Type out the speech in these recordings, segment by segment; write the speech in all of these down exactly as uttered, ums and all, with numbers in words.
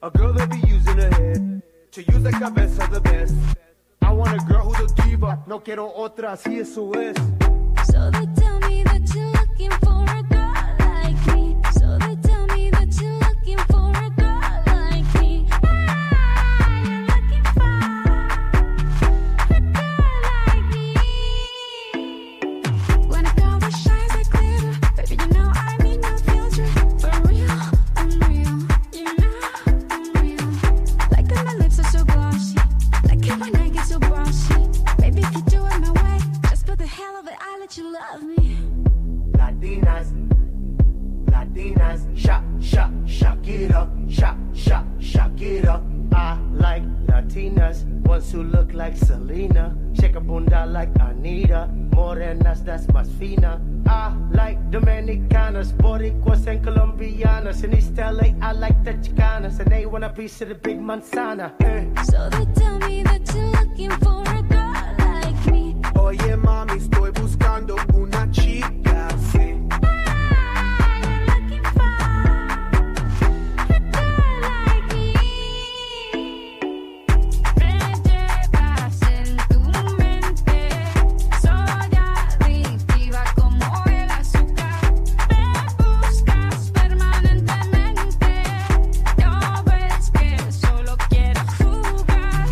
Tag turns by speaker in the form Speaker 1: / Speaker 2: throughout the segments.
Speaker 1: A girl that be using her head to use the cabeza the best. I want a girl who's a diva. No quiero otra, así eso es.
Speaker 2: So they tell me that you're looking for a girl like me. So they tell me that you're looking for a girl like me. Ah, you're looking for a girl like me. When a girl that shines like glitter, baby, you know I need no filter. For real, I'm real. You know I'm real. Like that my lips are so glossy. Like how my neck is so bossy. Baby, if you do it my way, just for the hell of it, I'll let you love me.
Speaker 1: Latinas, Latinas, shock, shock, shock it up, shock, shock, shock it up. I like Latinas, ones who look like Selena, shake a bunda like Anita, morenas that's más fina. I like Dominicanas, Boricuas and Colombianas. In East L A, I like the Chicanas, and they want a piece of the big manzana. Eh.
Speaker 2: So they tell me that you're looking for a girl like me.
Speaker 1: Oye mami, estoy buscando una chica, sí.
Speaker 2: Ah, you're looking for a girl like me. Me llevas en tu mente, soy adictiva como el azúcar. Me buscas permanentemente, ya ves que solo quiero jugar.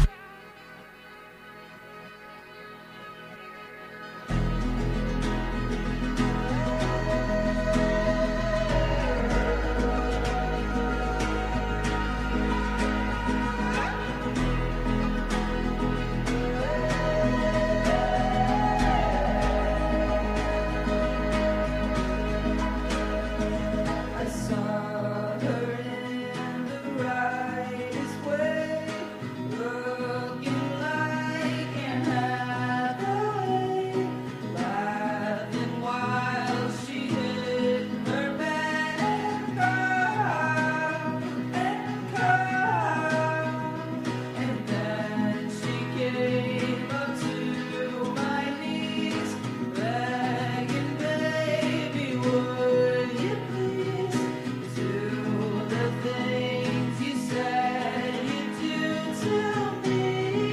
Speaker 3: I saw her in the brightest way, looking like Anne Hathaway, laughing while she hit her bed and cried and cried, and then she came up to my knees, begging, baby, would you please do the things you said you'd do to me,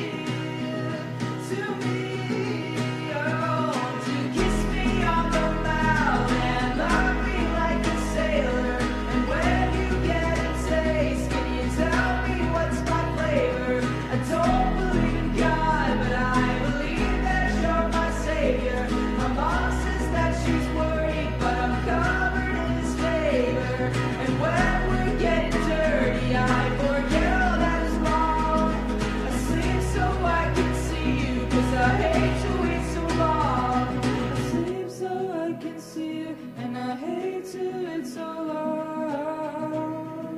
Speaker 3: to me. Oh, to kiss me on the mouth and love me like a sailor. And when you get a taste, can you tell me what's my flavor? I don't believe in God, but I believe that you're my savior. My mom says that she's worried, but I'm covered in His favor. And when we're getting dirty, I forget all that is wrong. I sleep so I can see you, 'cause I hate to wait so long. I sleep so I can see you, and I hate to wait so long.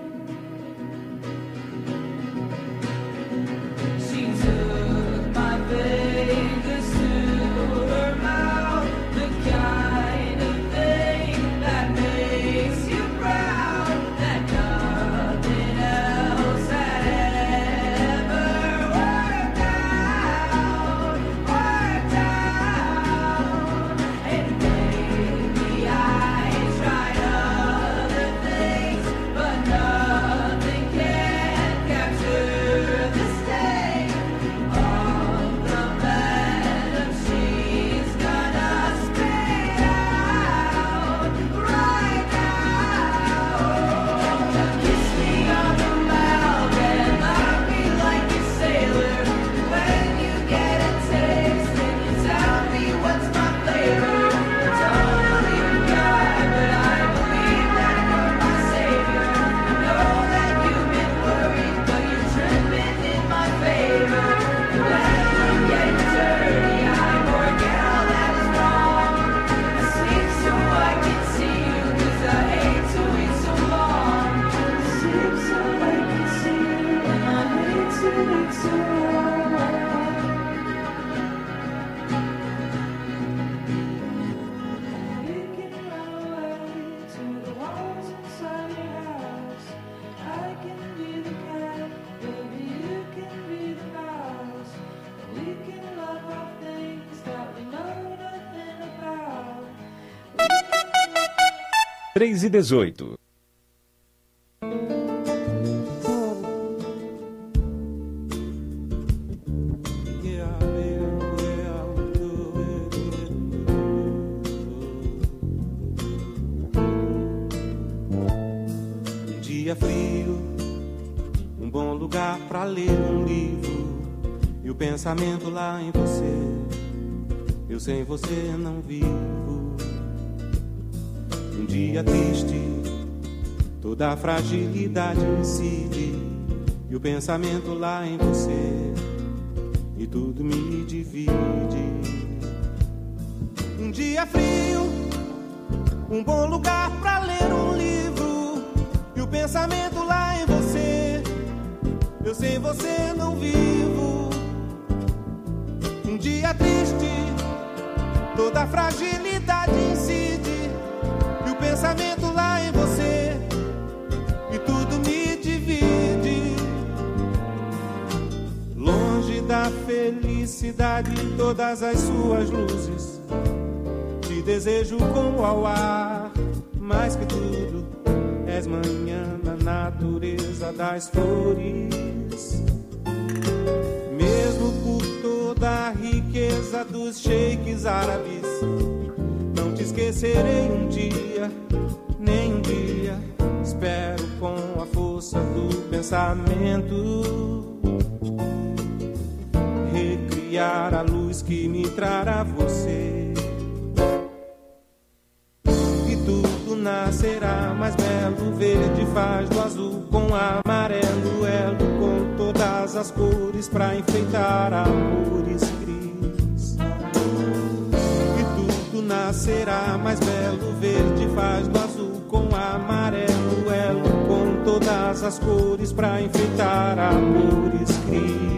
Speaker 3: She took my fingers to her mouth, the kind of thing that makes you proud, that nothing else had ever worked out, worked out. And maybe I tried other things, but nothing can capture the sting of the venom she's gonna spit out right now. Kiss me on the mouth and love me like a sailor. When you get a taste, then you tell me what's my flavor. I don't believe in God, but I believe that you're my savior. I know that you've been worried, but you're tripping in my favor. And when I'm getting dirty, I forget all that is wrong. I sleep so I can see you, 'cause I hate to wait so long. I sleep so I can see you, and I hate to wait so long. Making my way to the walls inside your house. I can be the cat, baby, you can be the mouse. We can love off things that we know nothing about.
Speaker 4: três e dezoito. dia frio, um bom lugar pra ler um livro, e o pensamento lá em você. Eu sem você não vivo. Um dia triste, toda a fragilidade incide, e o pensamento lá em você, e tudo me divide. Um dia frio, um bom lugar pra ler um livro, e o pensamento lá em você. Eu sem você não vivo. Um dia triste, toda a fragilidade incide, e o pensamento lá em você, e tudo me divide. Longe da felicidade e todas as suas luzes, te desejo como ao ar, mais que tudo, és manhã na natureza das flores. Mesmo por toda a riqueza dos sheiks árabes, não te esquecerei um dia, nem um dia. Espero com a força do pensamento recriar a luz que me trará você. E tudo nascerá mais belo, verde faz do azul com amarelo, elo com todas as cores pra enfeitar amores gris. E tudo nascerá mais belo, verde faz do azul com amarelo, elo com todas as cores pra enfeitar amores gris.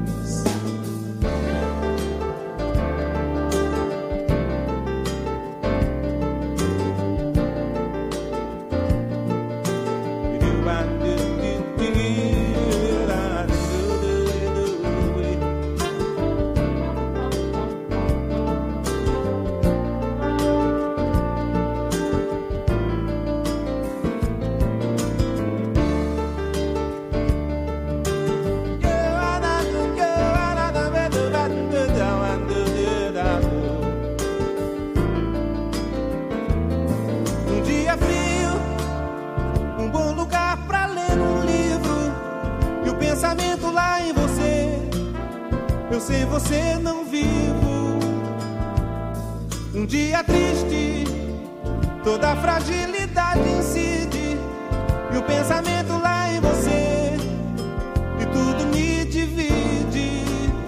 Speaker 4: Sem você não vivo. Um dia triste, toda a fragilidade incide, e o pensamento lá em você, e tudo me divide.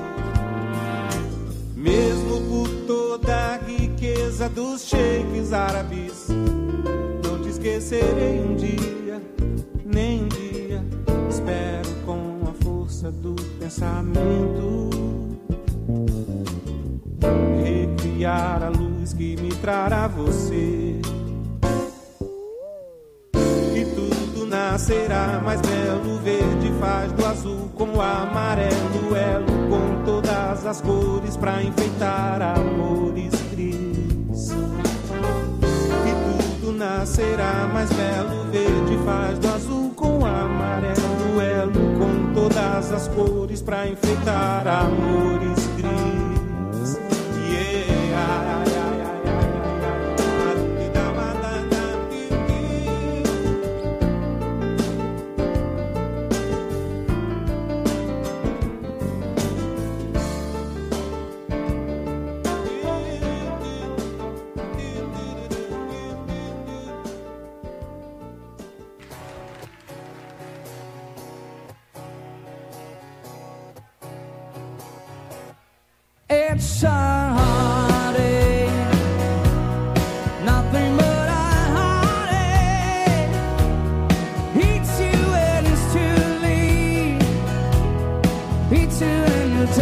Speaker 4: Mesmo por toda a riqueza dos sheiks árabes, não te esquecerei um dia, nem um dia. Espero com a força do pensamento recriar a luz que me trará você. E tudo nascerá mais belo, verde faz do azul com amarelo, elo com todas as cores pra enfeitar amores gris. E tudo nascerá mais belo, verde faz do azul com amarelo, elo com todas as cores pra enfeitar amores gris.
Speaker 3: It's a heartache, nothing but a heartache. Hits you when it's too late, hits you when you're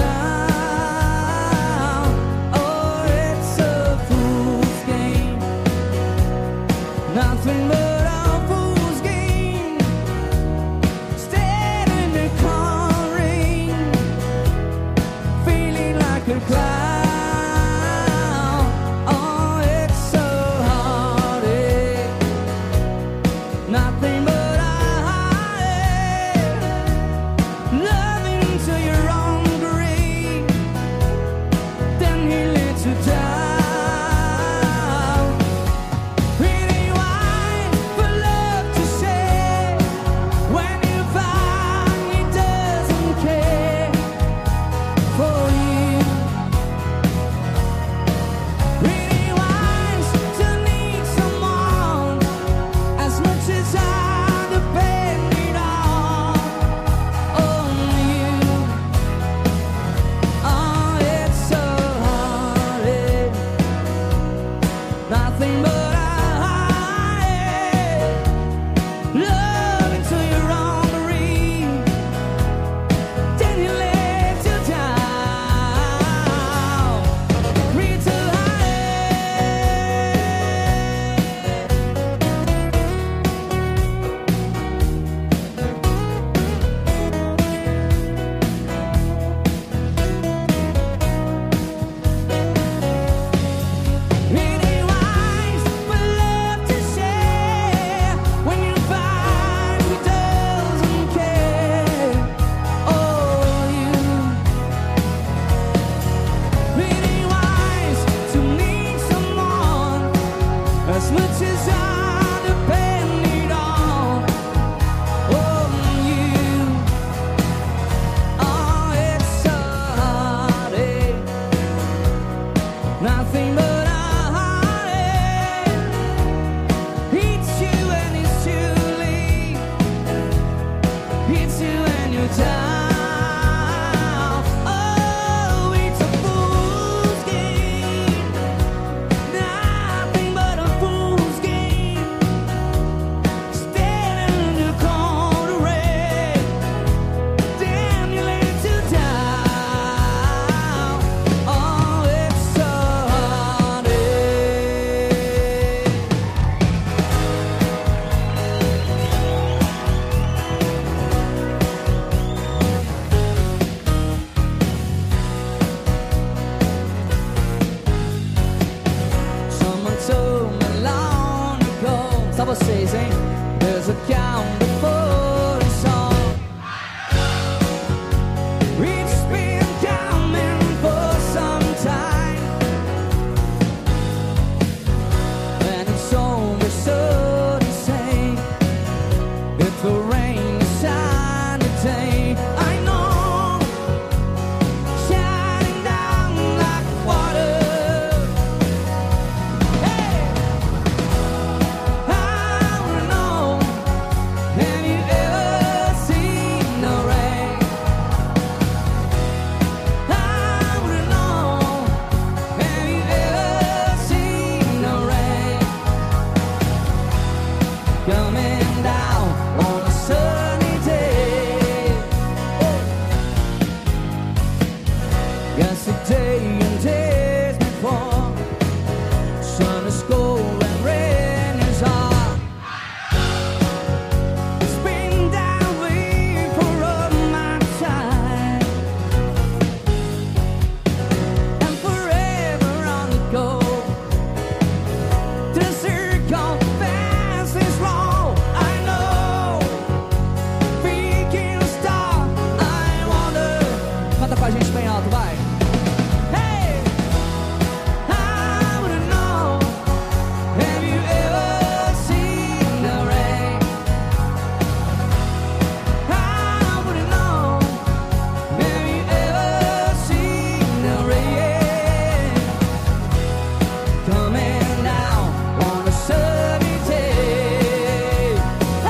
Speaker 3: down. Oh, it's a fool's game, nothing but a fool's game. Stand in the car rain, feeling like a cloud. Oh, it's so heartache, nothing but a heartache. Loving till you're on green, hits you when you're down. Oh, it's a fool's game, nothing but a fool's game. Standing in the cold rain, damn, you let you down. Oh, it's so hard. Someone told me long ago, só vocês, hein? There's a count before the song. It's been coming for some time, and it's always so the same. If the rain is on the day, I know, shining down like water. Hey, I wanna know, have you ever seen the rain? I wanna know, have you ever seen the rain? Coming down on a sunny day. Yesterday and days before, sun is cold and rain is hot. It's been that way for all my time, and forever on the go. The circle fast is long, I know. We can stop, I wonder. Canta com a gente bem alto, vai. Hey, I wanna know, have you ever seen the rain? I wanna know, have you ever seen the rain? Coming down on a sunny day. I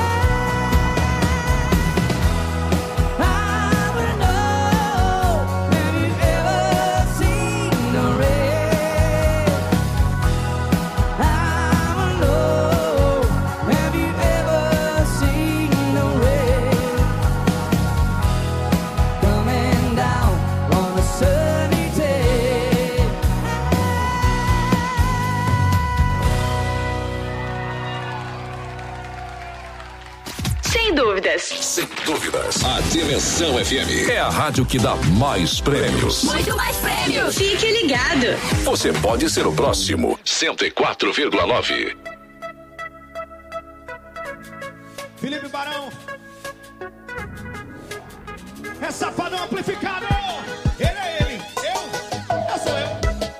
Speaker 3: wanna know, have you ever seen the rain? I wanna know, have you ever seen the rain? Coming down on a sunny day.
Speaker 5: Sem dúvidas.
Speaker 6: Sem dúvidas. A Dimensão F M é a rádio que dá mais prêmios.
Speaker 5: Muito mais prêmios. Fique ligado.
Speaker 6: Você pode ser o próximo. cento e quatro vírgula nove.
Speaker 7: Felipe Barão. É safadão amplificado. Ele é ele. Eu. Eu sou eu.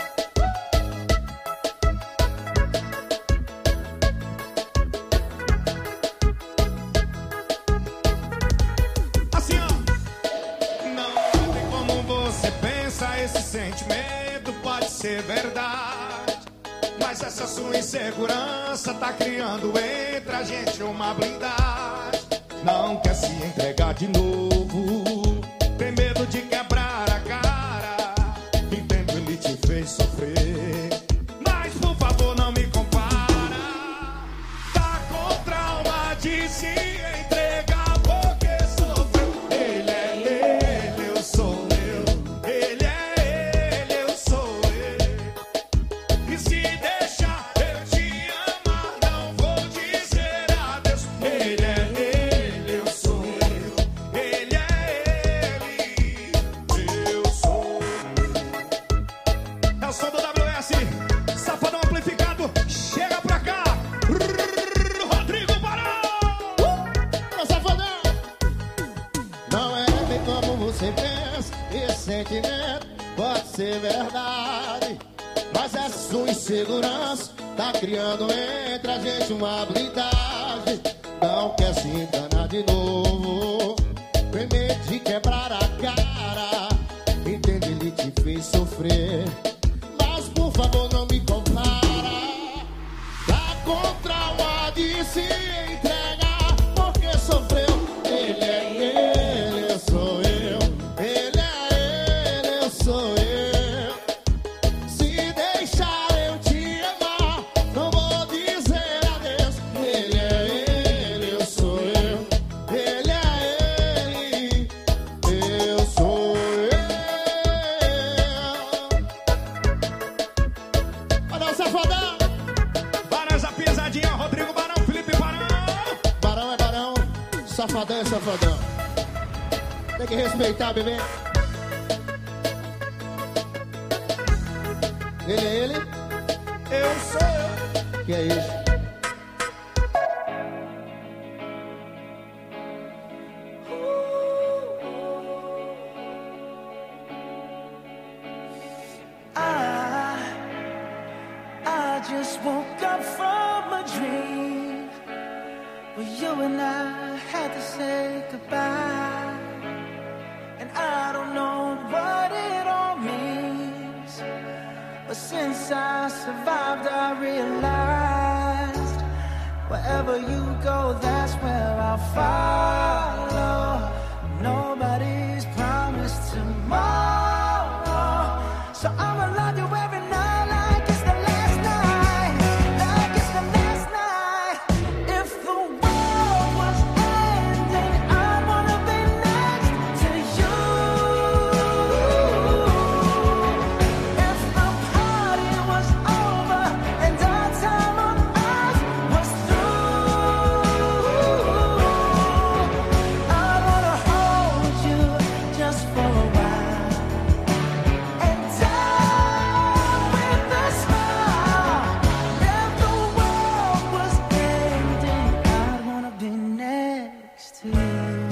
Speaker 7: Assim, ó. Não tem como você pensa, esse sentimento pode ser verdade. Mas essa sua insegurança tá criando entre a gente uma blindagem. Não quer se entregar de novo, tem medo de quebrar a cara. Entendo, ele te fez sofrer, mas por favor não me compara. Tá com trauma de se entregar porque sofreu. Ele é ele, eu sou eu. Ele é ele, eu sou eu. E se deixar eu te amar, não vou dizer adeus. Ele é ele, eu sou eu. Ele é ele, eu sou eu. É o som do W S, Safadão amplificado. Chega pra cá, Rodrigo Barão.
Speaker 8: Ô, Safadão! Não é bem como você pensa, esse sentimento pode ser verdade. Mas essa sua insegurança tá criando entre a gente uma blindagem. Não quer se enganar de novo, tem medo de quebrar a cara. Entende, ele te fez sofrer, mas por favor não me compara. Tá com trauma de se entregar porque sofreu. Ele é ele. Safadão, safadão. Tem que respeitar, bebê. Ele é ele?
Speaker 7: Eu sou eu.
Speaker 8: Que é isso?
Speaker 1: Just woke up from a dream where you and I had to say goodbye, and I don't know what it all means, but since I survived I realized wherever you go, that's where I'll follow. Nobody's promised tomorrow, so I'ma love you every night like it's the last night, like it's the last night. If the world was ending, I'd wanna be next to you. If the party was over and our time on earth was through, I wanna hold you just for a while and die with a smile. If the world was ending, I'd wanna be next to you.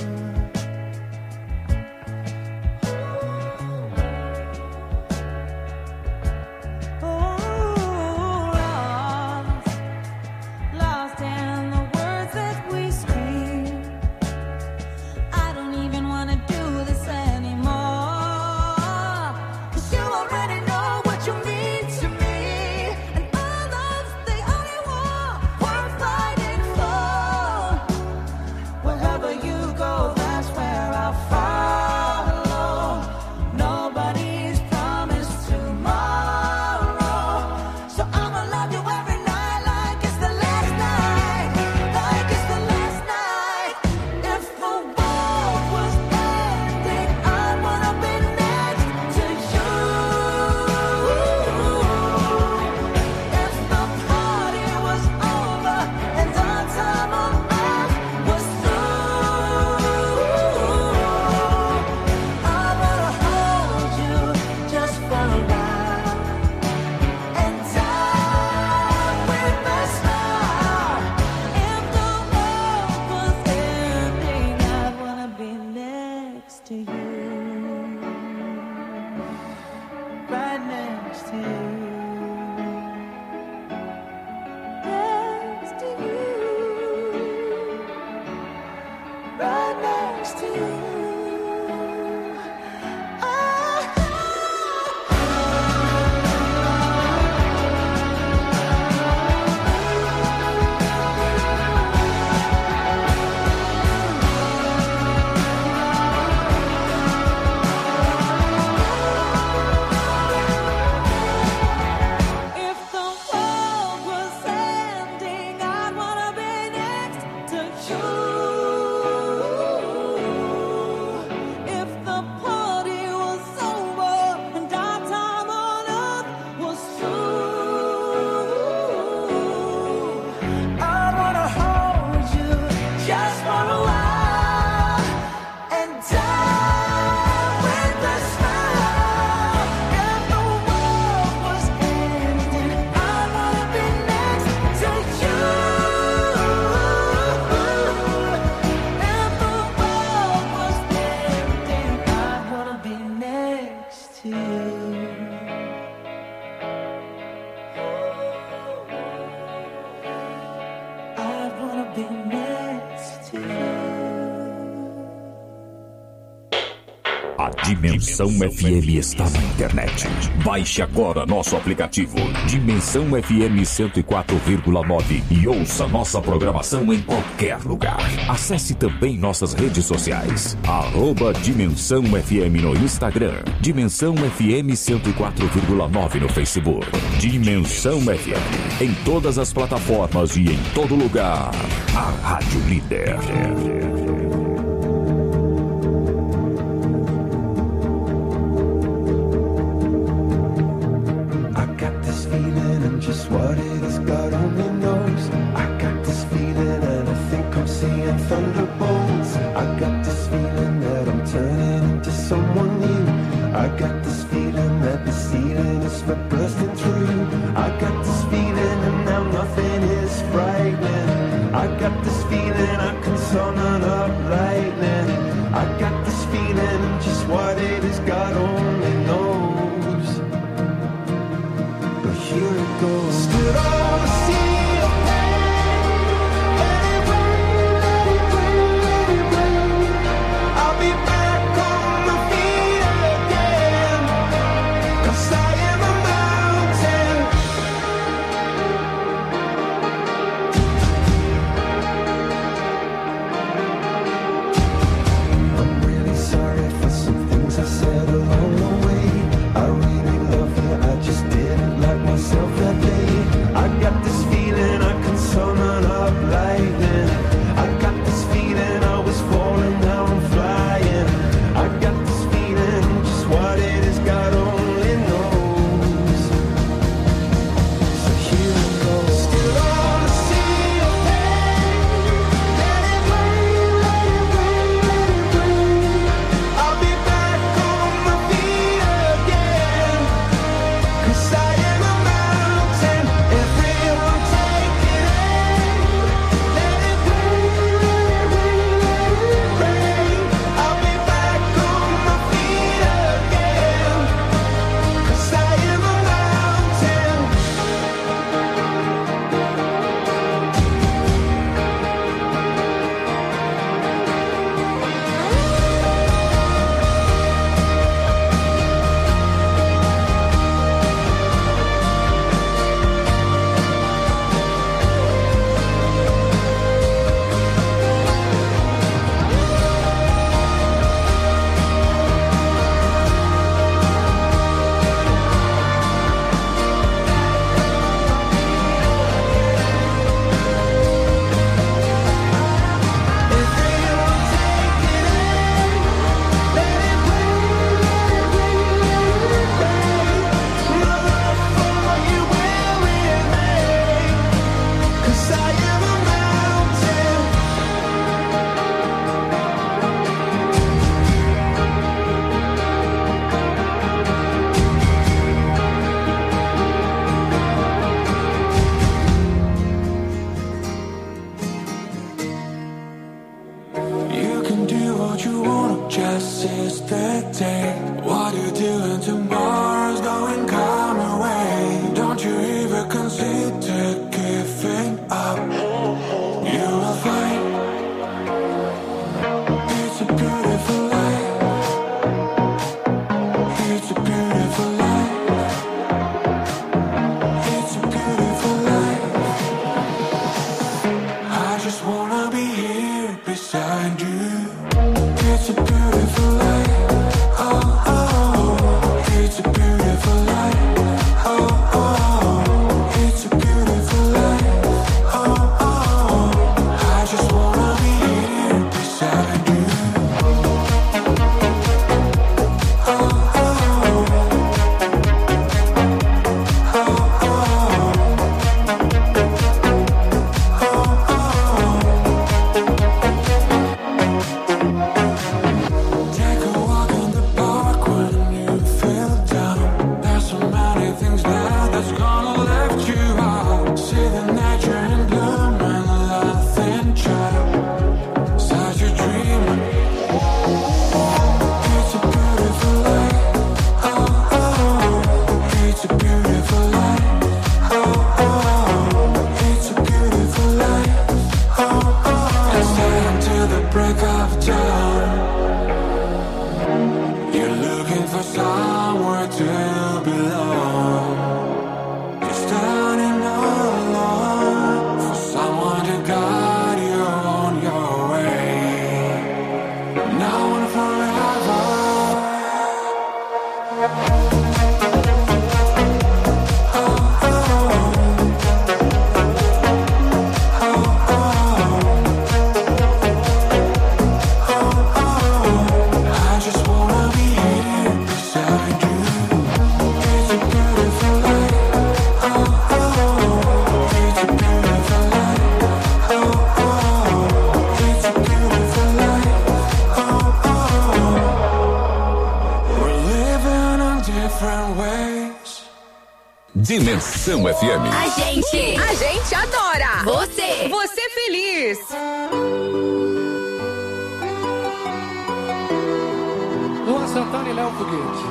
Speaker 1: Ooh, lost, lost in the words that we scream. I don't even wanna do this anymore, 'cause you already know what you mean to me, and all love's the only war worth fighting for. Wherever you go, that's where I'll follow. Nobody's promised tomorrow, so I'ma love you every night like it's the last night, like it's the last night. If the world was ending, I'd wanna be next to you. If the party was over and our time on earth was through, I wanna hold you just for a while and die with a smile. If the world was ending, I'd wanna be next to you, right next to you, next to you, right next to you. If the world was ending, I'd wanna be next to you. If the party was over and our time on earth was through, I'd wanna hold you just for a while and die with a smile. If the world was ending, I'd wanna be next to you. If the world was ending, I'd wanna be next to you. I'd wanna be next to you.
Speaker 6: A Dimensão F M está na internet. Baixe agora nosso aplicativo Dimensão F M cento e quatro vírgula nove e ouça nossa programação em qualquer lugar. Acesse também nossas redes sociais. Arroba Dimensão F M no Instagram. Dimensão F M cento e quatro vírgula nove no Facebook. Dimensão F M em todas as plataformas e em todo lugar. A Rádio Líder.
Speaker 9: I got this feeling, and just what it is, God only knows. I got this feeling, and I think I'm seeing thunderbolts. I I got this feeling that I'm turning into someone new. I got this feeling that the ceiling is for bursting through. I got this feeling and now nothing is frightening. I got this feeling I can summon up lightning. I got this feeling and just what it is God only knows. But here it goes. Stood on the sea of pain. Let it rain, let it rain, let it rain. I'll be back on my feet again. 'Cause I am a mountain. I'm really sorry for some things I said along the way. I really love you, I just didn't like myself that day. I got this feeling I can summon up lightning. I got this feeling I was falling, now I'm flying. I got this feeling, just what it is God only knows. So here it goes. Still on the sea of pain. Let it rain, let it rain, let it rain. I'll be back on my feet again. 'Cause I am a mountain. Everyone take it in. Let it rain, let it rain, let it rain. I'll be back on my feet again. 'Cause I am a mountain. Everyone take it in. Let it rain, let it rain, let it rain. My love for you will remain. 'Cause I am a mountain. You can do what you want, just seize the day. What you doing tomorrow's going come away. Don't you ever consider giving up. You will find it's a beautiful life. It's a beautiful life. It's a beautiful life. I just wanna be here beside you. It's a beautiful life. Oh, oh, it's a beautiful life. Oh, oh, it's a beautiful life. Oh, oh, I just wanna be here beside you. Oh, oh, oh, take a walk in the park when you feel down. There's so many things there that's gonna lift you up. See the nature in bloom and laughing child. Such a dream. It's a beautiful life. Oh, oh, it's a beautiful life. Oh, oh, it's a beautiful life. Oh, oh, and stay until the break of dawn. You're looking for somewhere to belong. You're standing alone for someone to guide you on your way. Now and forever. Oh, oh, oh, oh, oh,
Speaker 6: Dimensão F M.
Speaker 5: A gente, a gente adora. Você, você feliz.
Speaker 10: Luan Santana e Léo Foguete.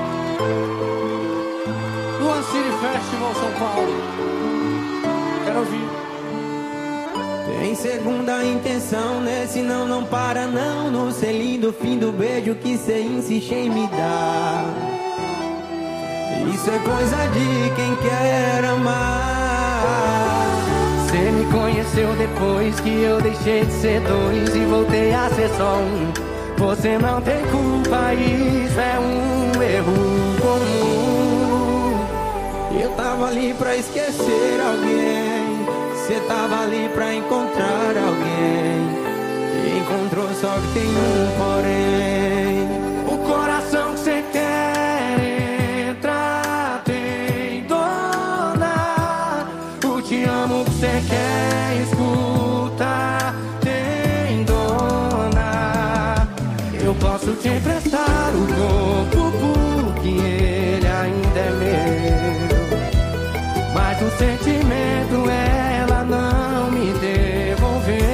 Speaker 10: Luan City Festival São Paulo. Quero ouvir.
Speaker 11: Tem segunda intenção, né? Senão não para não. No selinho do fim do beijo que cê insiste em me dar. Isso é coisa de quem quer amar. Cê me conheceu depois que eu deixei de ser dois e voltei a ser só um. Você não tem culpa, isso é um erro comum. Eu tava ali pra esquecer alguém, cê tava ali pra encontrar alguém. E encontrou, só que tem um porém. O coração que cê quer entrar tem dona. O te amo que cê quer escutar tem dona. Eu posso te emprestar o corpo porque ele ainda é meu. Mas o sentimento ela não me devolveu.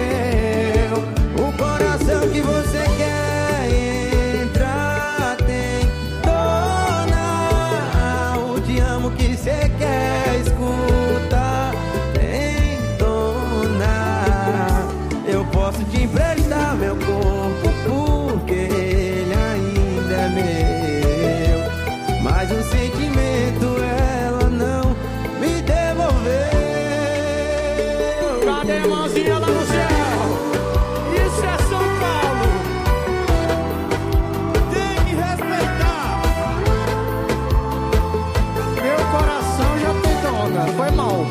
Speaker 11: O coração que você quer entrar tem dona. O te amo que você quer escutar tem dona. Eu posso te emprestar meu corpo porque ele ainda é meu. Mas o sentimento ela não me devolveu.
Speaker 10: Cadê a mãozinha lá no céu? Isso é São Paulo.
Speaker 7: Tem que respeitar.
Speaker 10: Meu coração já tem dona. Foi mal.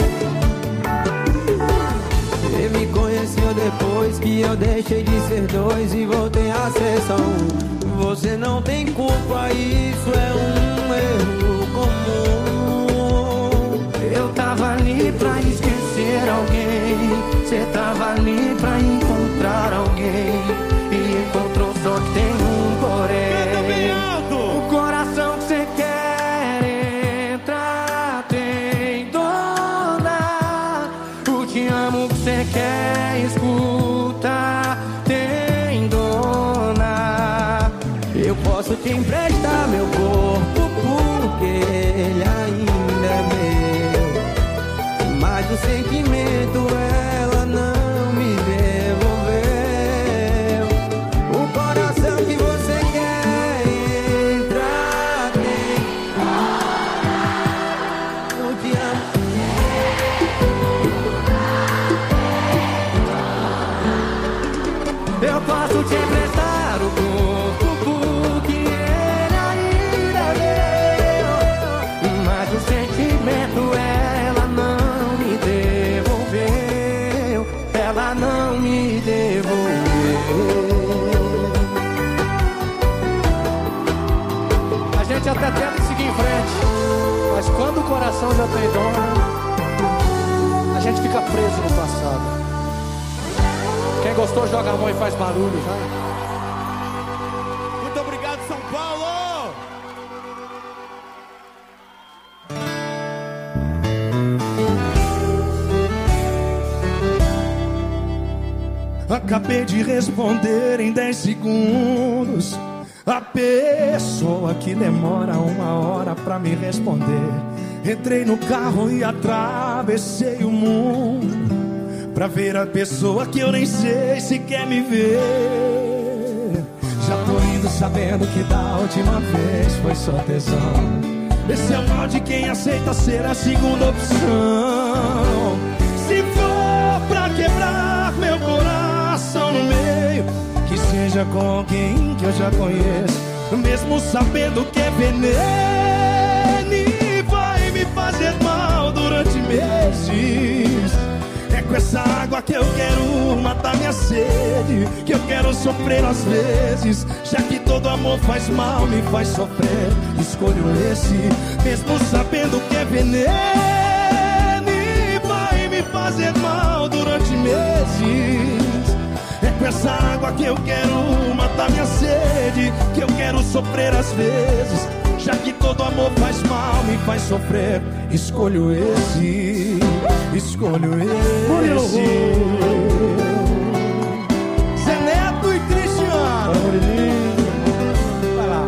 Speaker 11: Você me conheceu depois que eu deixei de ser dois e voltei a ser só um. Você não tem culpa, isso é um erro comum. Eu tava ali pra esquecer alguém, cê tava ali pra encontrar alguém. E encontrou, só que tem um porém. O coração que cê quer entrar tem dona. O te amo que cê quer escutar tem dona. Eu posso te emprestar meu corpo porque ele ainda é meu. Mas o sentimento ela não me devolveu. O coração que você quer entrar tem. Eu te amo. Eu posso te emprestar o corpo porque ele ainda é meu. Mas o sentimento ela não me devolveu. Ela não me devolveu.
Speaker 10: A gente até tenta seguir em frente, mas quando o coração já tem dona, a gente fica preso no passado. Quem gostou, joga a mão e faz barulho, vai.
Speaker 7: Muito obrigado, São Paulo.
Speaker 4: Acabei de responder em dez segundos. A pessoa que demora uma hora pra me responder. Entrei no carro e atravessei o mundo pra ver a pessoa que eu nem sei se quer me ver. Já tô indo sabendo que da última vez foi só tesão. Esse é o mal de quem aceita ser a segunda opção. Se for pra quebrar meu coração no meio, que seja com alguém que eu já conheço, mesmo sabendo que é veneno e vai me fazer mal durante meses. É com essa água que eu quero matar minha sede, que eu quero sofrer às vezes. Já que todo amor faz mal, me faz sofrer, escolho esse, mesmo sabendo que é veneno e vai me fazer mal durante meses. É com essa água que eu quero matar minha sede, que eu quero sofrer às vezes.
Speaker 7: Já que todo amor faz mal, me faz sofrer, escolho esse, escolho esse. Zé Neto e Cristiano. Vai lá.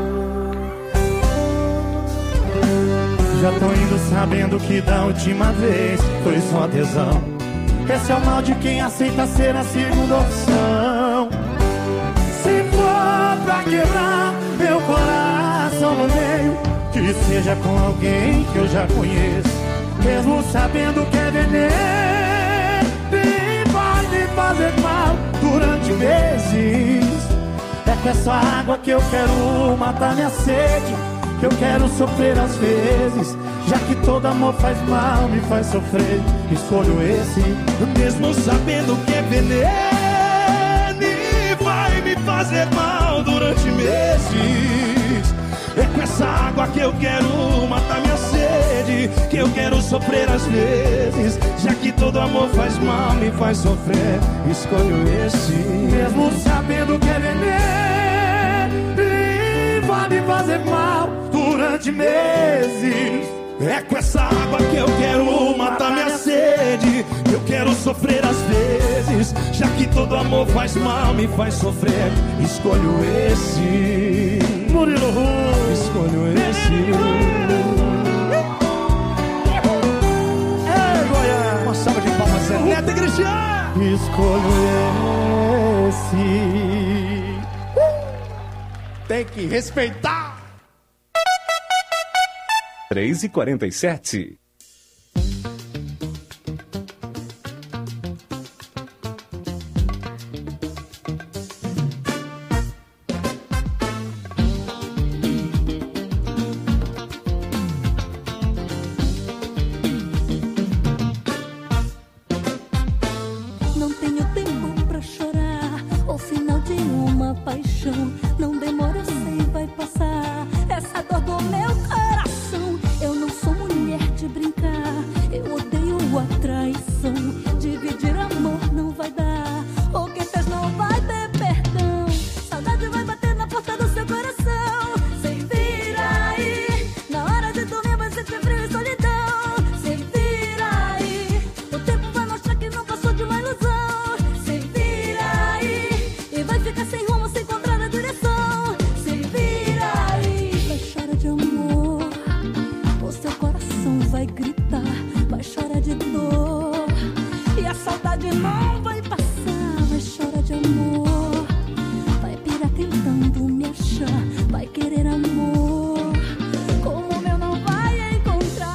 Speaker 7: Já tô indo sabendo que da última vez foi só tesão. Esse é o mal de quem aceita ser a segunda opção. Se for pra quebrar meu coração no meio, que seja com alguém que eu já conheço, mesmo sabendo que é veneno e vai me fazer mal durante meses. É com essa água que eu quero matar minha sede, que eu quero sofrer às vezes. Já que todo amor faz mal, me faz sofrer, escolho esse. Mesmo sabendo que é veneno e vai me fazer mal durante meses. É com essa água que eu quero matar minha sede, que eu quero sofrer às vezes. Já que todo amor faz mal, me faz sofrer, escolho esse. Mesmo sabendo que é veneno e vai me fazer mal durante meses. É com essa água que eu quero matar minha sede, que eu quero sofrer às vezes. Já que todo amor faz mal, me faz sofrer, escolho esse. Murilo Ru, escolho esse. É, Goiás, uma salva de palmas, Zé Neto e Cristiano. Escolho esse. Tem que respeitar.
Speaker 12: três e quarenta e sete.
Speaker 2: Não tenho tempo pra chorar o final de uma paixão. Não demora, eu sei, vai passar essa dor do meu coração. Eu não sou mulher de brincar, eu odeio a traição. Dividir amor não vai dar, o que fez não vai ter perdão. Saudade vai bater na porta do seu coração. Cê vira aí, na hora de dormir vai sentir frio e solidão. Cê vira aí, o tempo vai mostrar que não passou de uma ilusão. Cê vira aí, e vai ficar sem rumo, sem encontrar a direção. Cê vira aí, vai chorar de amor, o seu coração vai gritar, vai chorar de dor, e a saudade não vai passar. Vai chorar de amor, vai pirar tentando me achar, vai querer amor como o meu não vai encontrar.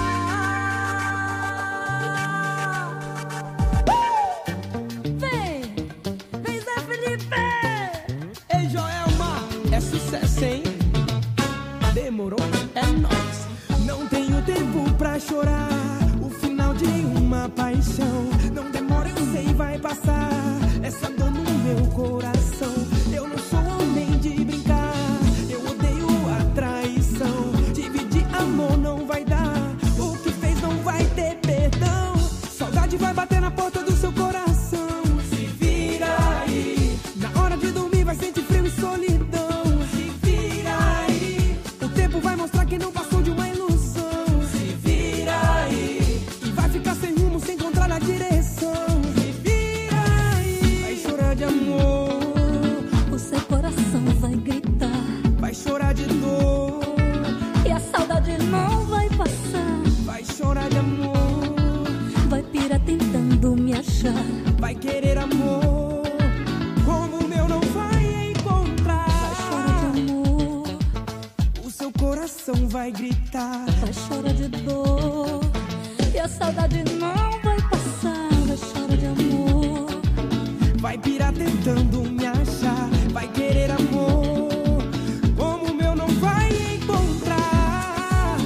Speaker 2: Vem, vem Zé Felipe.
Speaker 11: Ei, Joelma, é sucesso, hein? Demorou, é nóis. Não tenho tempo pra chorar o final de uma paixão. Não demora, eu sei, vai passar essa dor no meu coração. Eu não sou homem de brincar, eu odeio a traição. Dividir amor não vai dar, o que fez não vai ter perdão. Saudade vai bater na porta do seu coração. Se vira aí, na hora de dormir vai sentir frio e solidão. Se vira aí, o tempo vai mostrar que não passou de uma ilusão. Se vira aí, e vai ficar sem rumo, sem encontrar a direção. Se vira aí, vai chorar de amor,
Speaker 2: O seu coração vai gritar,
Speaker 11: vai chorar de dor,
Speaker 2: e a saudade não vai passar.
Speaker 11: vai chorar de amor,
Speaker 2: Vai pirar tentando me achar,
Speaker 11: vai querer amor como o meu não vai encontrar.
Speaker 2: vai chorar de amor,
Speaker 11: O seu coração vai gritar,
Speaker 2: vai chorar de dor, e a saudade não vai passar. Vai chorar de amor,
Speaker 11: vai pirar tentando me achar, vai querer amor como o meu não vai encontrar.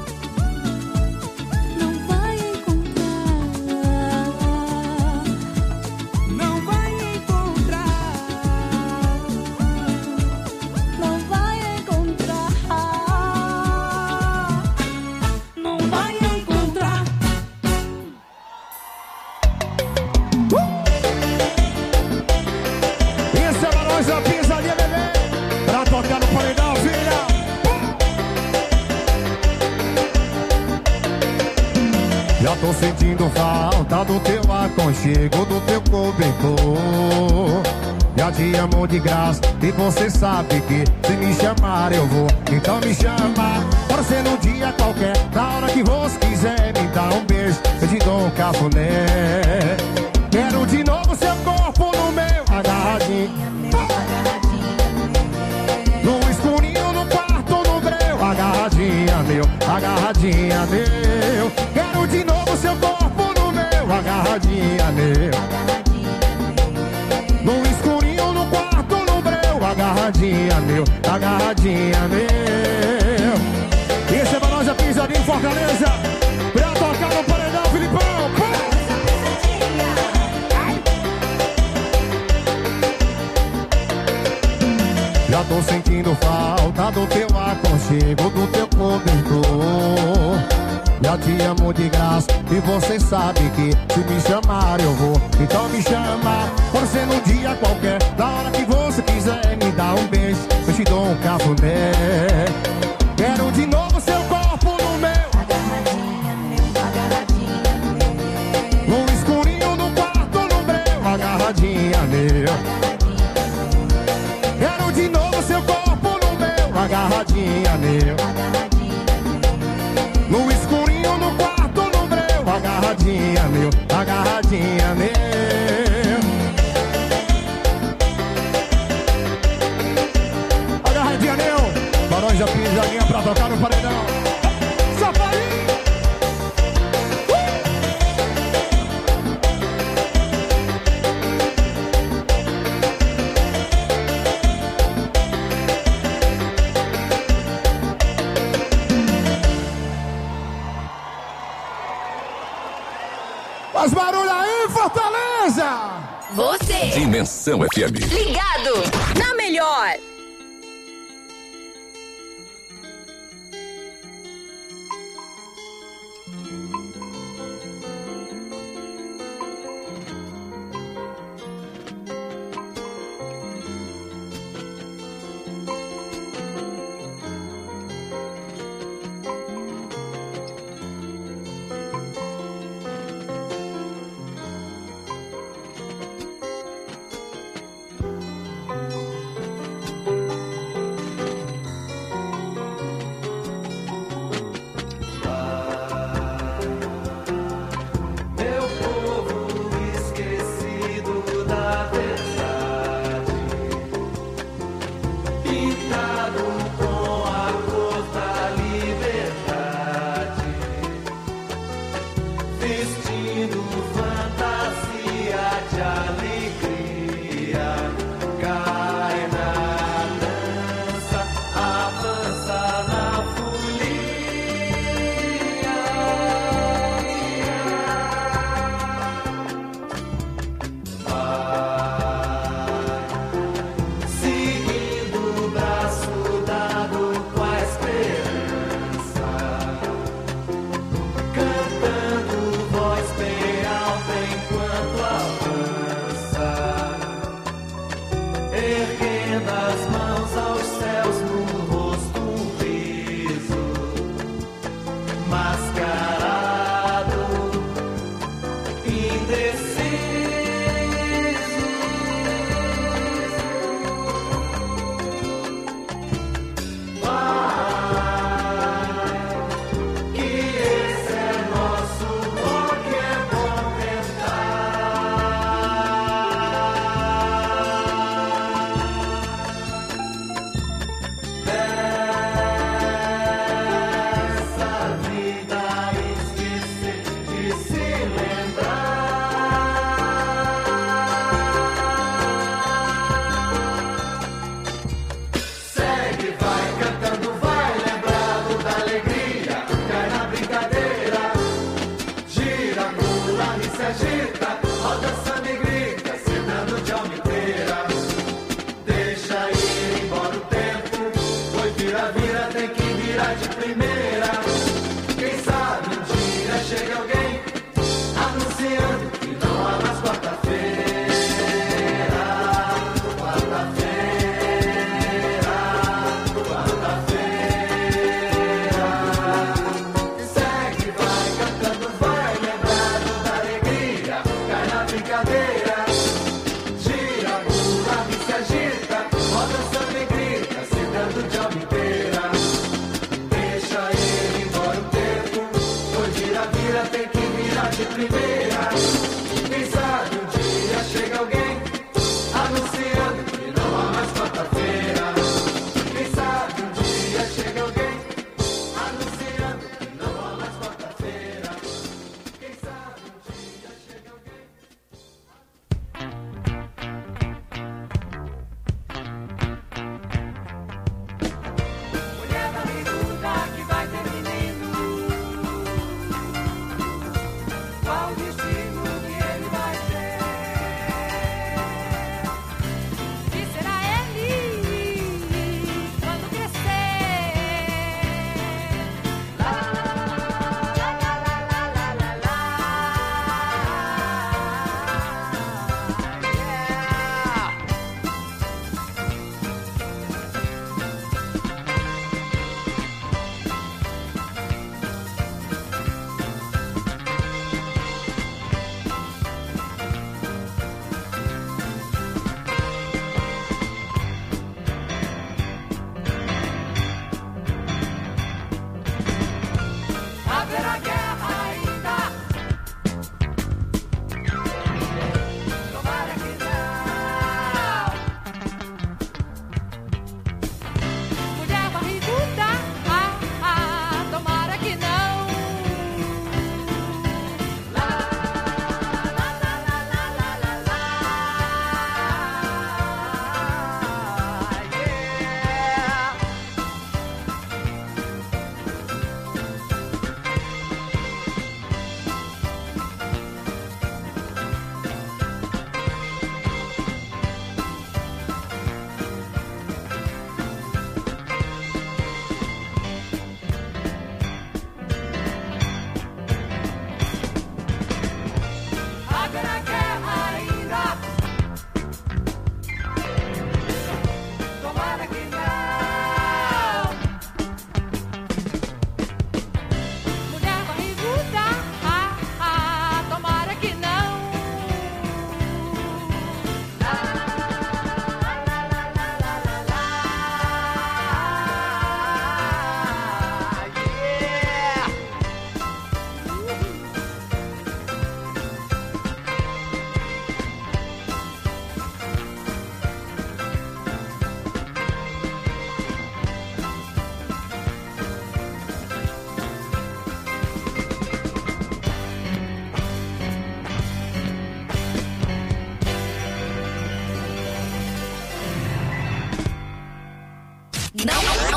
Speaker 2: não vai encontrar,
Speaker 11: Não vai encontrar,
Speaker 2: não vai encontrar, não vai encontrar.
Speaker 7: Esse
Speaker 8: tô sentindo falta do teu aconchego, do teu cobertor. Já te amo de graça e você sabe que se me chamar eu vou. Então me chama, pode ser num dia qualquer, na hora que você quiser me dar um beijo, eu te dou um cafuné. Quero de novo seu corpo no meu, agarradinho, no escurinho, no quarto, no breu, agarradinha meu, agarradinha meu. Quero de novo seu corpo no meu, agarradinha meu, no escurinho, no quarto, no breu, agarradinha meu, agarradinha meu. Esse é pra nós, a pisadinha em Fortaleza, pra tocar no paredão, Filipão. Já tô sentindo falta do teu aconchego, do teu cobertor. Já te amo de graça e você sabe que se me chamar eu vou. Então me chama, pode ser num dia qualquer, na hora que você quiser me dar um beijo, eu te dou um cafuné. Quero de novo seu corpo no meu, no escurinho, no quarto, no breu, agarradinha meu. Quero de novo seu corpo no meu, agarradinha meu, no escurinho, no quarto, no breu, agarradinha meu, agarradinha meu. Agarradinha meu, Barões da Pisadinha pra tocar no paredão. Safarinho! Faz barulho aí, Fortaleza!
Speaker 5: Você.
Speaker 6: Dimensão F M.
Speaker 5: Ligado na melhor.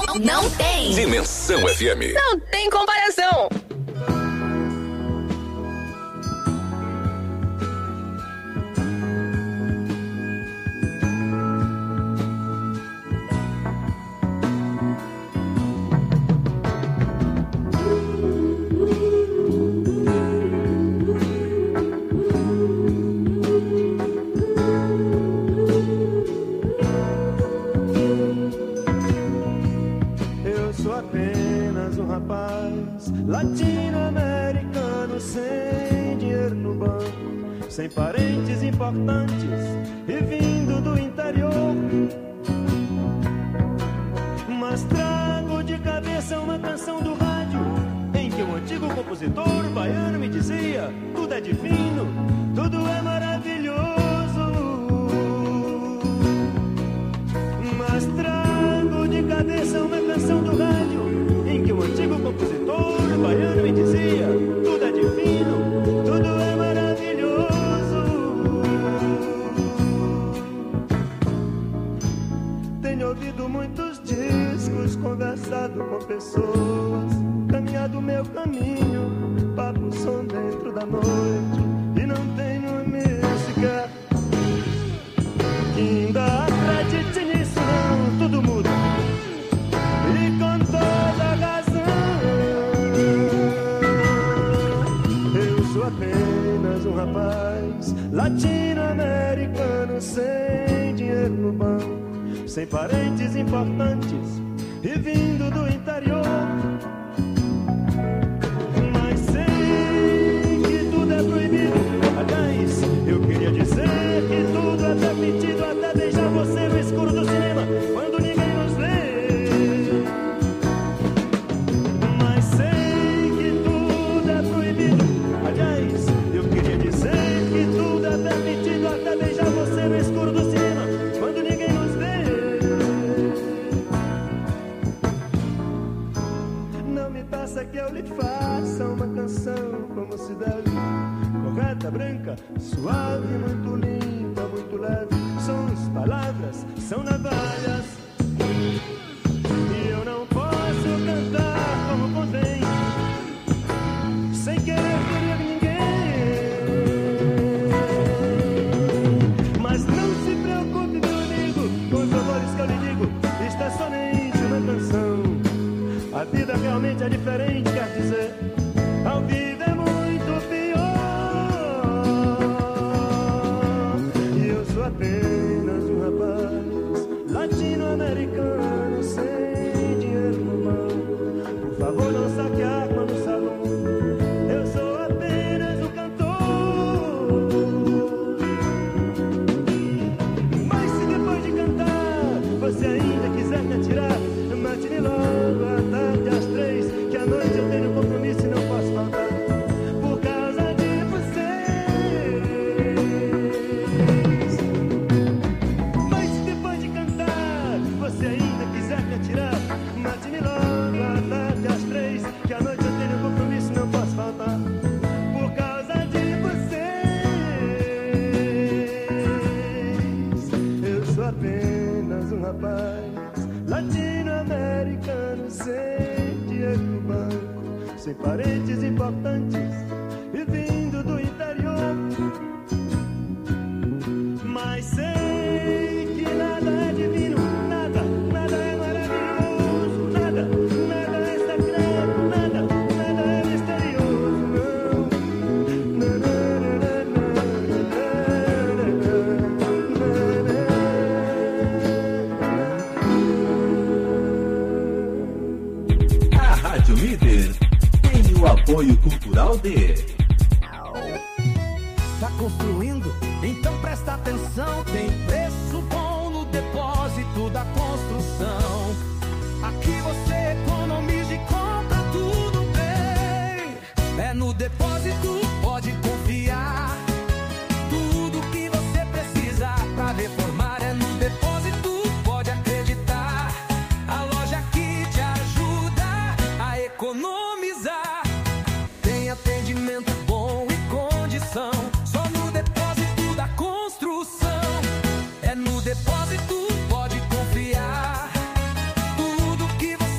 Speaker 5: Não, não tem.
Speaker 6: Dimensão F M.
Speaker 5: Não tem comparação.
Speaker 9: Latino-americano sem dinheiro no banco, sem parentes importantes e vindo do interior. Mas trago de cabeça uma canção do rádio em que um antigo compositor baiano me dizia: tudo é divino, tudo é maravilhoso. Mas trago de cabeça uma canção do rádio em que um antigo compositor baiano me dizia: tudo é divino, tudo é maravilhoso. Tenho ouvido muitos discos, conversado com pessoas, caminhado meu caminho, papo som dentro da noite, e não tenho música que ainda acredite nisso, não. Tudo muda e com toda razão. Eu sou apenas um rapaz latino-americano sem dinheiro no banco, sem parentes importantes e vindo do interior. Mas sei que tudo é proibido. Aliás, eu queria dizer que tudo é permitido, até beijar você no escuro do cinema, quando ninguém nos vê. Mas sei que tudo é proibido. Aliás, eu queria dizer que tudo é permitido, até beijar você no escuro do cinema, quando ninguém nos vê. Não me peça que eu lhe faça uma canção como se deve, correta, branca, suave, muito limpa, muito leve. Sons, palavras, são navalhas, e eu não posso cantar como convém, sem querer ferir ninguém. Mas não se preocupe, meu amigo, com os valores que eu lhe digo. Isto é somente uma canção. A vida realmente é diferente, quer dizer, ao vivo é muito pior. E eu sou apenas um rapaz latino-americano sem dinheiro no banco. Por favor, não saque a arma no salão. Eu sou apenas um cantor. Mas se depois de cantar você ainda quiser me atirar, mate-me logo à tarde às três, que à noite eu tenho compromisso e não posso faltar por causa de vocês. Mas se depois de cantar você ainda quiser me atirar, mate-me logo à tarde às três, que à noite eu tenho compromisso e não posso faltar por causa de vocês. Eu sou apenas um rapaz latino-americano sem dinheiro no banco, sem parentes importantes e vindo do interior. Mas sei que nada é divino, nada, nada é maravilhoso, nada, nada é secreto, nada, nada é misterioso, não. Na, na, na, na,
Speaker 13: A Rádio Líder tem o apoio cultural de...
Speaker 14: Tá construindo? Então presta atenção. Tem preço bom no depósito da construção. Aqui você economiza e compra tudo bem. É no depósito, pode confiar. Tudo que você precisa pra reformar é no depósito, pode acreditar. A loja que te ajuda a economizar. Tem atendimento bom e condição. Só no depósito da construção. É no depósito, pode confiar. Tudo que você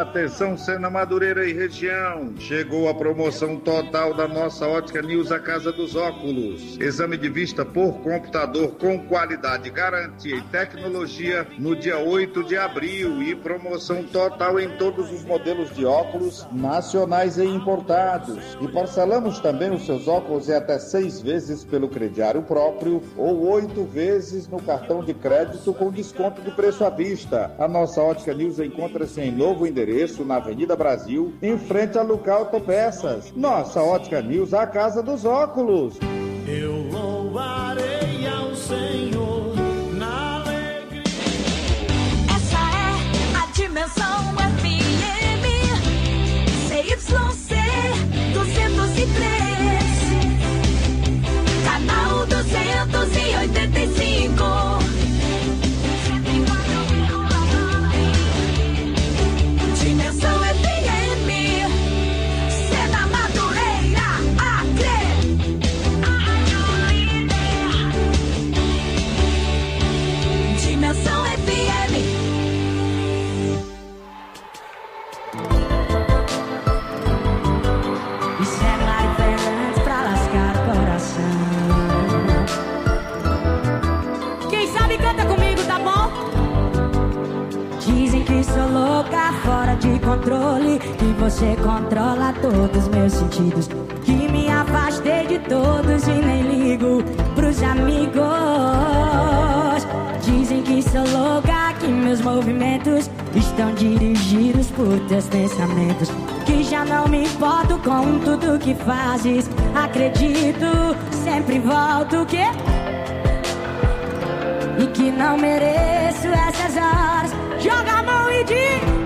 Speaker 15: Atenção, Sena Madureira e região. Chegou a promoção total da nossa Ótica News, a Casa dos Óculos. Exame de vista por computador com qualidade, garantia e tecnologia no dia oito de abril. E promoção total em todos os modelos de óculos nacionais e importados. E parcelamos também os seus óculos em até seis vezes pelo crediário próprio ou oito vezes no cartão de crédito com desconto de preço à vista. A nossa Ótica News encontra-se em novo endereço na Avenida Brasil, em frente a Lucar Autopeças. Nossa Ótica News, a Casa dos Óculos.
Speaker 16: Eu louvarei ao Senhor na alegria.
Speaker 2: Essa é a Dimensão F M C Y C duzentos e três, canal duzentos e oitenta e cinco. Dimensão F M, Sena Madureira, Acre. Dimensão F M. Isso é Mari Fernandes pra lascar o coração. Quem sabe canta comigo, tá bom? Dizem que sou louca, fora de controle, que você controla todos os meus sentidos, que me afastei de todos e nem ligo pros amigos. Dizem que sou louca, que meus movimentos estão dirigidos por teus pensamentos, que já não me importo com tudo que fazes. Acredito, sempre volto o quê? E que não mereço essas horas. Joga a mão e diz: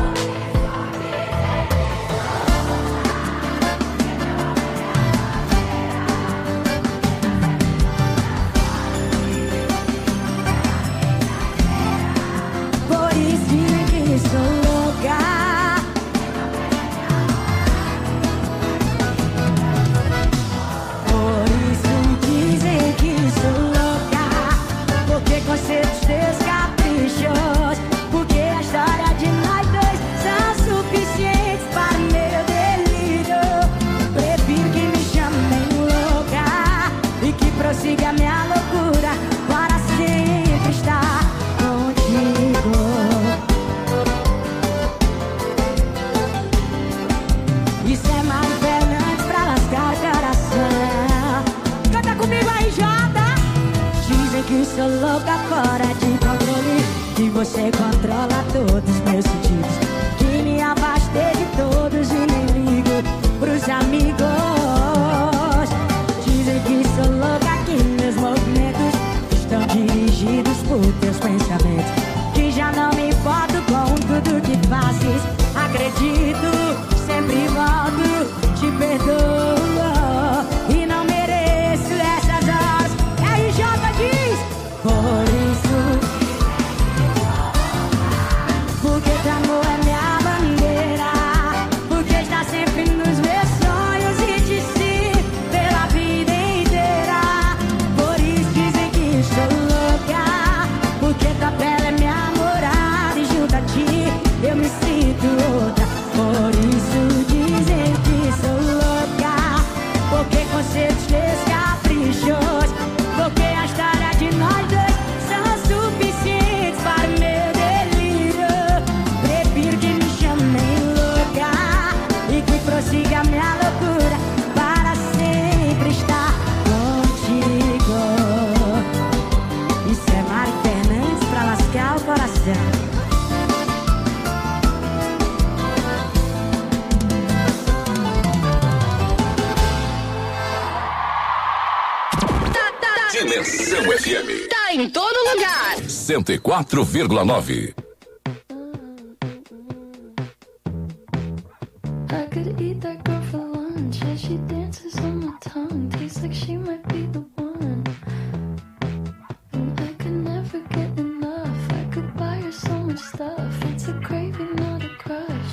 Speaker 2: por isso dizem que sou louca. Por isso dizem que sou louca, porque conceitos teus caprichos, porque a história de nós dois são suficientes para o meu delírio. Prefiro que me chamem louca e que prossiga a minha loucura para sempre estar contigo. Isso é Mari Fernandes pra lascar o coração. Canta comigo aí, Jota. Dizem que sou louca, fora de controle, que você controla todos os meus sentidos, que me afastei de todos e nem ligo pros amigos. Dizem que sou louca, que meus movimentos estão dirigidos por teus pensamentos, que já não me importo com tudo que fazes. Acredito, sempre volto, te perdoo e não mereço essas horas. Aí Jota diz: por isso, porque teu amor é minha bandeira, porque está sempre nos meus sonhos e te sigo pela vida inteira. Por isso dizem que sou louca, porque tua pele é minha morada e junto a ti eu me sinto outra. Por isso dizem que sou louca, porque conceitos teus caprichos, porque a história de nós dois são suficientes para o meu delírio. Prefiro que me chamem louca e que prossiga a minha loucura para sempre estar contigo. Isso é Mari Fernandes pra lascar o coração.
Speaker 6: Dimensão F M.
Speaker 5: Tá em todo lugar.
Speaker 6: cento e quatro vírgula nove.
Speaker 2: I could eat that girl for lunch as she dances on my tongue. Tastes like she might be the one. And I could never get enough. I could buy her so much stuff. It's a craving, not a crush.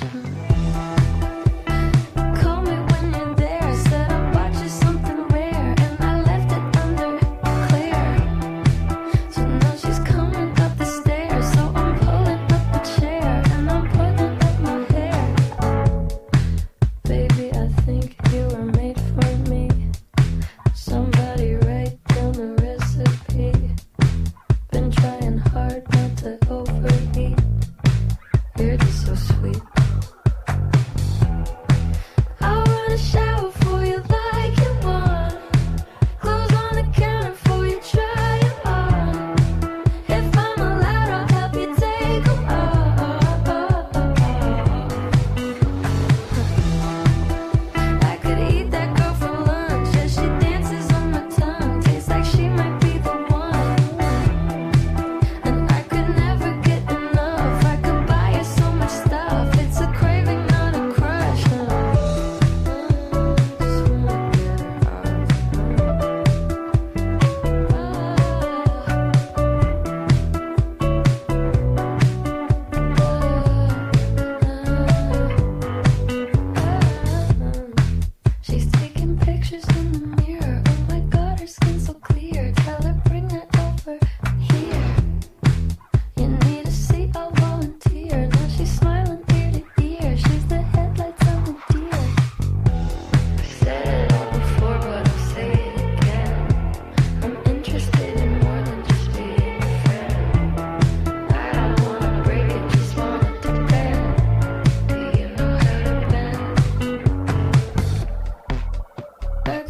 Speaker 2: Call me when you're there. Said I bought you something rare, and I left it under clear. So now she's coming up the stairs. So I'm pulling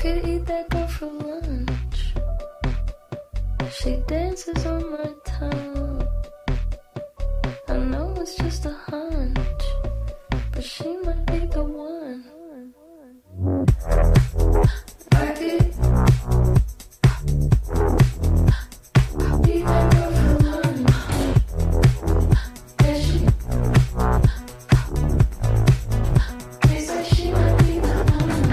Speaker 2: could eat that girl for lunch. She dances on my tongue. I know it's just a hunch, but she might be the one. I could eat that girl for lunch. Yeah, she tastes like she might be the one.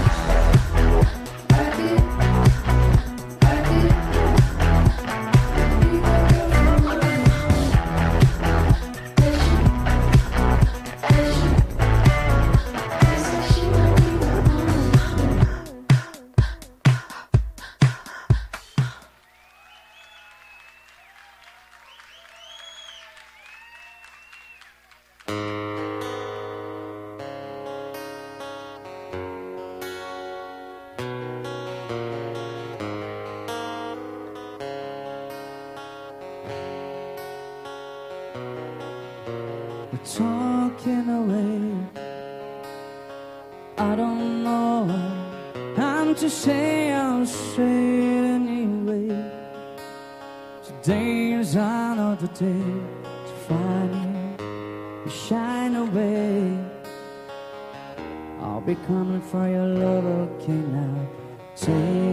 Speaker 2: I could, I could eat that girl for lunch. Yeah, she, yeah, she tastes like she might be the one.
Speaker 17: We're talking away. I don't know. I'm to say I'm straight anyway. Today is another day to find you shine away. I'll be coming for your love, okay now. Take